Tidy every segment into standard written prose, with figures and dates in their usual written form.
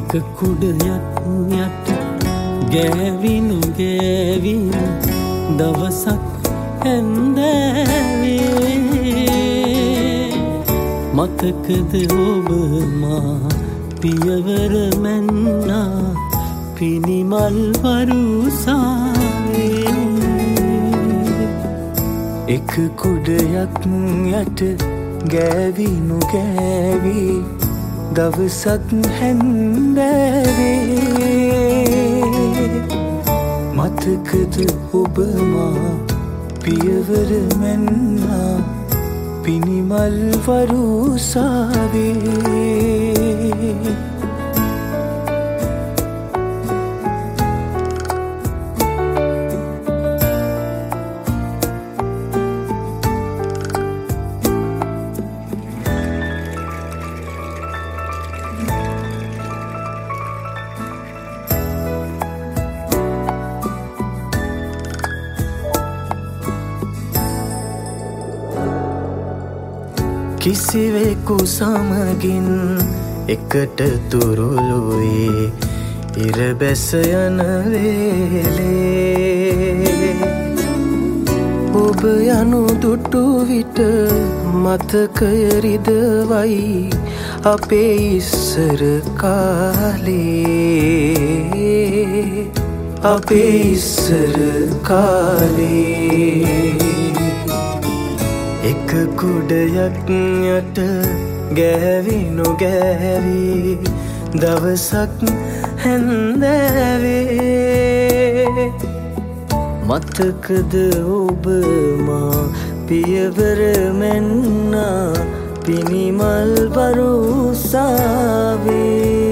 එක කුඩයක් යට ගෑවිනු ගෑවින් දවසක් හැන්දෑවේ මතකද ඔබ මා පියවර මැන්නා පිනිමල් වරුසාවේ එක කුඩයක් යට ගෑවිනු ගෑවි දවසක් හැන්දෑවේ මතකද ඔබ මා පියවර මැන්නා පිනිමල් වරුසාවේ කිසිවෙකු සමගින් එකට තුරුළුවේ ඉර බැස යන වේලේ ඔබ යනු දුටු විට මතකය රිදවයි අපේ ඉස්සර කාලේ අපේ ඉස්සර කාලේ එක කුඩයක් යට ගෑවිනු ගෑවි දවසක් හැන්දෑවේ මතකද ඔබ මා පියවර මැන්නා පිනිමල් වරුසාවේ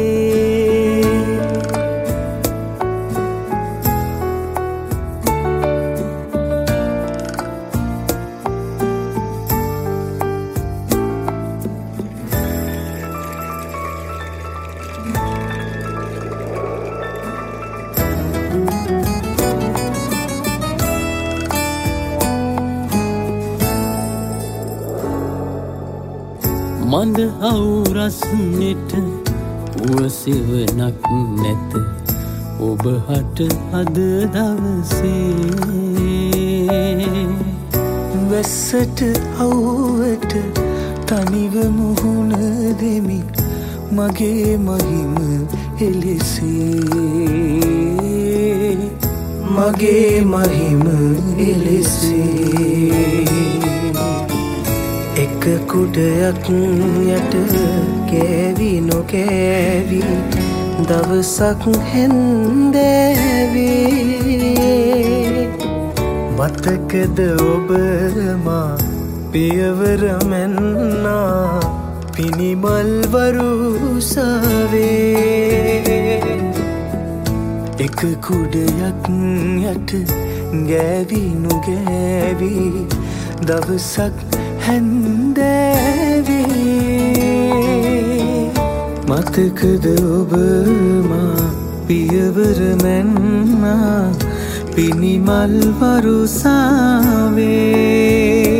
මඳ අවුරස්නෙට උවසිවනක් නැත ඔබ හට අද දවසේ වැස්සට අවුවට තනිව මුහුණ දෙමි මගේ මහිම එලෙසේ මගේ මහිම එලෙසේ එක කුඩයක් යට ගෑවිනු ගෑවි දවසක් හැන්දෑවේ මතකද ඔබ මා පියවර මැන්නා පිනිමල් වරුසාවේ එක කුඩයක් යට ගෑවිනු ගෑවි දවසක් හැන්දෑවේ මතකද ඔබ මා පියවර මැන්නා පිනිමල් වරුසාවේ